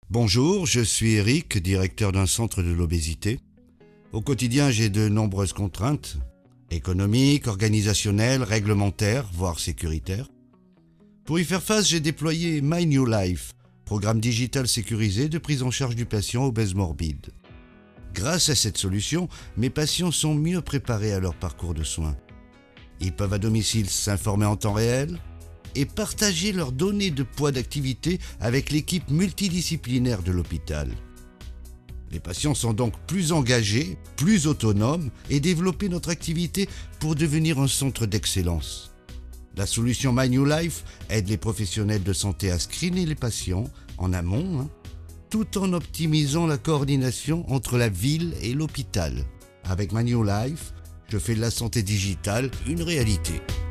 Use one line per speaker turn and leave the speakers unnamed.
Bonjour, je suis Eric, directeur d'un centre de l'obésité. Au quotidien, j'ai de nombreuses contraintes, économiques, organisationnelles, réglementaires, voire sécuritaires. Pour y faire face, j'ai déployé My New Life, programme digital sécurisé de prise en charge du patient obèse morbide. Grâce à cette solution, mes patients sont mieux préparés à leur parcours de soins. Ils peuvent à domicile s'informer en temps réel et partager leurs données de poids d'activité avec l'équipe multidisciplinaire de l'hôpital. Les patients sont donc plus engagés, plus autonomes et développer notre activité pour devenir un centre d'excellence. La solution My New Life aide les professionnels de santé à screener les patients en amont, tout en optimisant la coordination entre la ville et l'hôpital. Avec My New Life, je fais de la santé digitale une réalité.